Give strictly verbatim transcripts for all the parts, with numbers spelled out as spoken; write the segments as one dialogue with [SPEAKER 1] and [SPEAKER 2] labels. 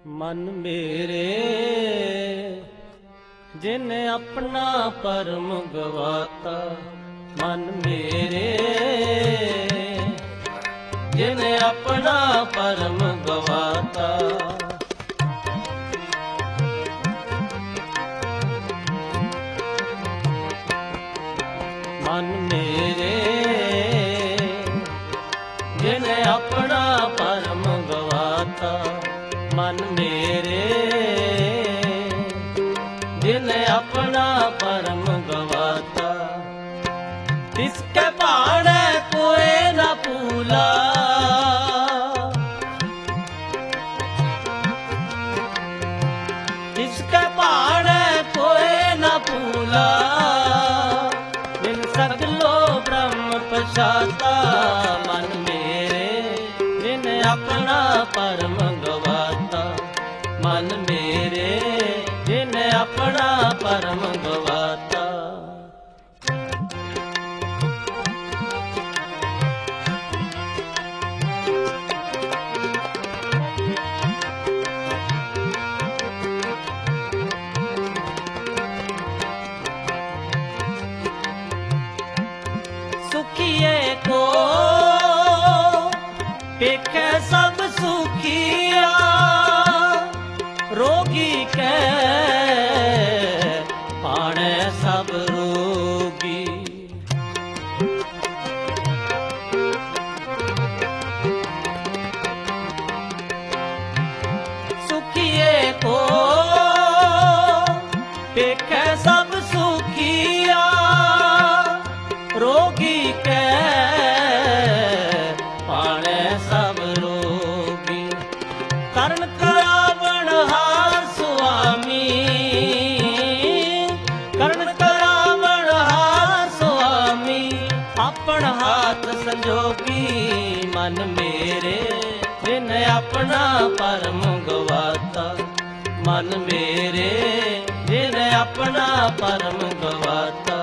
[SPEAKER 1] मन मेरे जिन अपना परम गवाता, मन मेरे जिन अपना परम गवाता। मन मेरे जिन अपना परम गवाता, मन मेरे जिन अपना परम गवाता। तिसके भाणे कोई न भूला, तिसके भाणे कोई न भूला। बिन सगलो ब्रह्म पछाता, मन मेरे जिन अपना परम गवाता। मन मेरे जिन अपना परम गवाता। सुखिए को देखे सब सुखिया, रोगी के पाणे सब रोगी। सुखिए को देखे सब सुखिया, रोगी के पाणे सब रोगी। करण करावण हार स्वामी, करण करावण हार स्वामी। अपन हाथ संजोगी, मन मेरे जिन अपना परम गवाता। मन मेरे जिन अपना परम गवाता।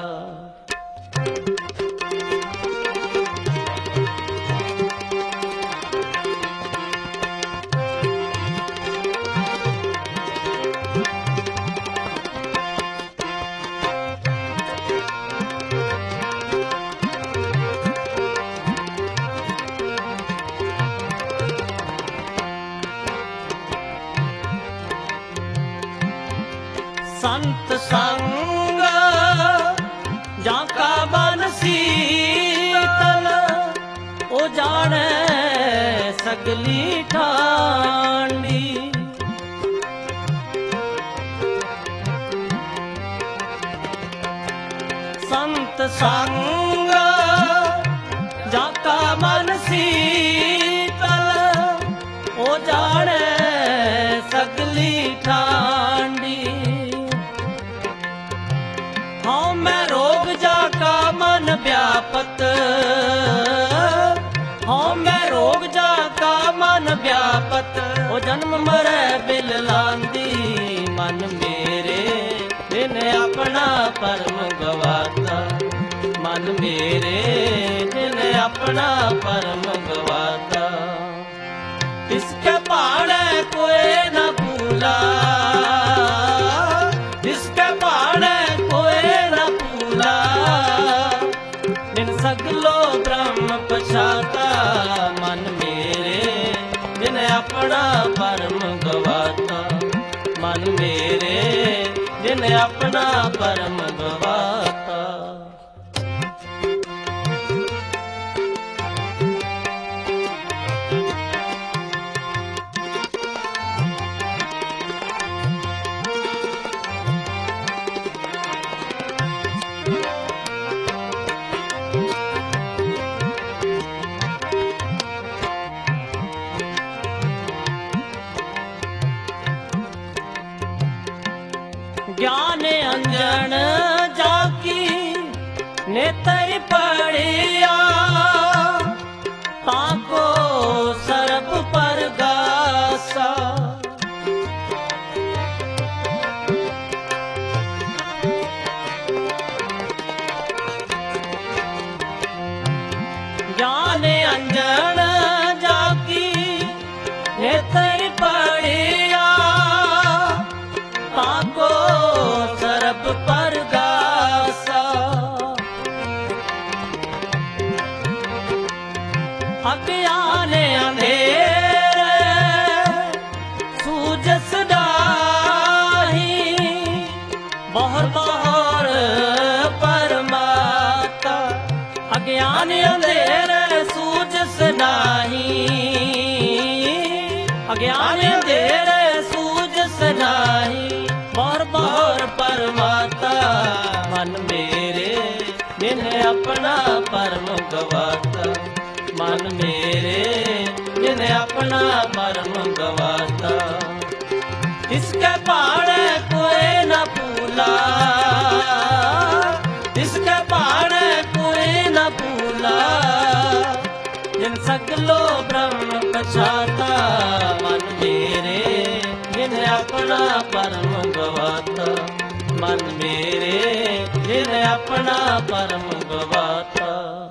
[SPEAKER 1] संत संग जाका मन शीतल, ओ जाने सगली ठांडी। संत संग जाका मन शीतल, ओ जाने सगली ठांडी। हाँ मैं रोग जाका मन व्यापत, हाँ मैं रोग जाका मन व्यापत। ओ जन्म मरे बिल लांदी, मन मेरे जिन अपना परम गवाता। मन मेरे जिन अपना परम गवाता। इसके भाणे कोई न भूला, इसके भाणे कोई न भूला। बिन सगलो ब्रह्म पछाता, मन मेरे जिन अपना परम गवाता। मन मेरे जिन अपना परम गवाता। ज्ञान अंजन जाकी नेत्र पड़िया, ताको सर्प परगासा। ज्ञान अंजन जाकी नेत्र पड़िया, अज्ञान अंधेरे सूझ सनाही बहुर बहुर परमाता मन मेरे जिन्हें अपना परम गवाता मन मेरे जिन्हें अपना परम गवाता इसके पाड़े कोई न भूला इसके पाड़े कोई न भूला जिन सकलो ब्रह्म पछाता मन मेरे जिन्हें अपना परम गवाता मन मेरे जिन्हें अपना परम गवाता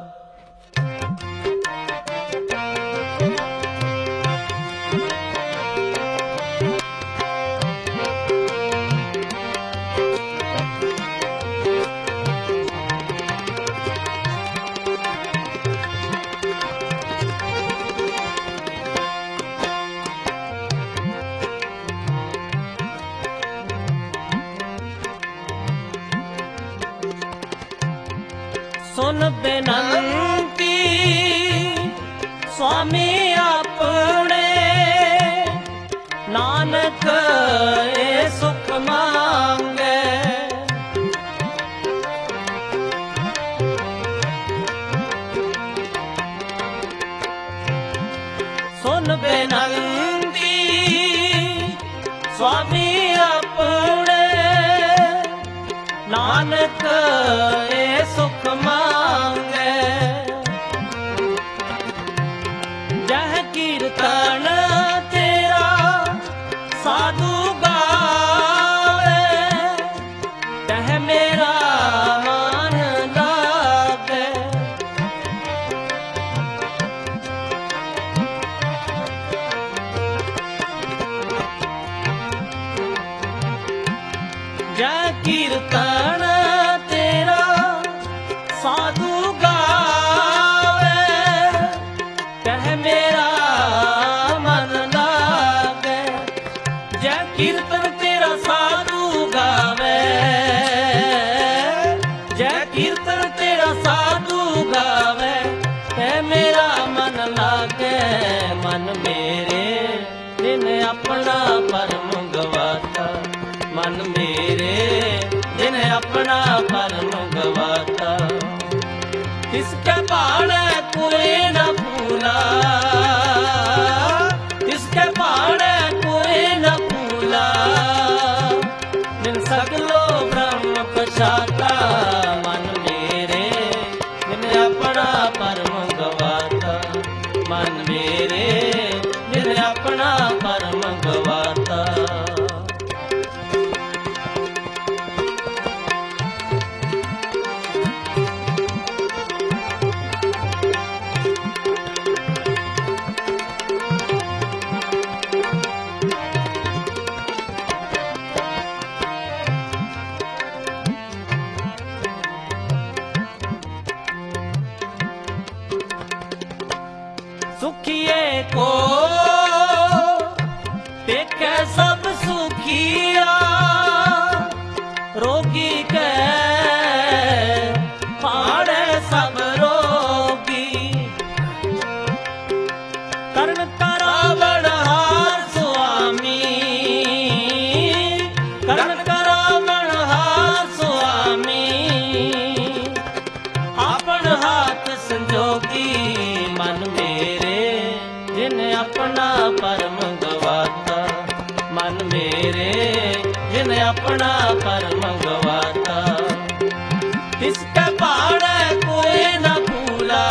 [SPEAKER 1] सुन बेनंती स्वामी अपने नानक ए सुख मांगे सुन बेनंती स्वामी अपने नानक ए सुख मांगे जह कीर्तन तेरा साधु गावे तह मेरा मन लागे जह कीर्तन तेरा साधु गावे कह मेरा मन लागे जय कीर्तन तेरा साधु गावे जय कीर्तन तेरा साधु गावे कह मेरा मन लागे मन मेरे जिन्हें अपना परम गवाता मन मेरे जिन्हें अपना परम गवाता इसके पाड़े कोई न भूला इसके पाड़े कोई न भूला जिन सगलो ब्रह्म पछाता मन मेरे जिन्हें अपना परम गवाता मन मेरे जिन्हें अपना परम गवाता सुखिए को देखे सब सुखिया रोगी के फाड़े सब रोगी कर्ण करावण हार स्वामी कर्ण करावण हार स्वामी अपन हाथ संजोगी मन मेरे जिन्हें अपना परम गवाता मन मेरे जिन्हें अपना परम गवाता इसके पाड़े कोई न भूला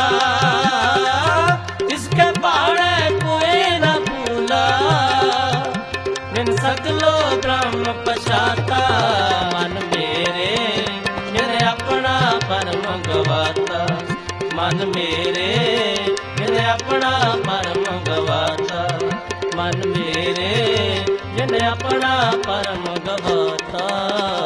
[SPEAKER 1] इसके पाड़े कोई न भूला जिन सकलो ब्रह्म पछाता मन मेरे जिन्हें अपना परम गवाता मन मेरे जिन्हें अपना परम गवाता मन मेरे जिन्हें अपना परम गवाता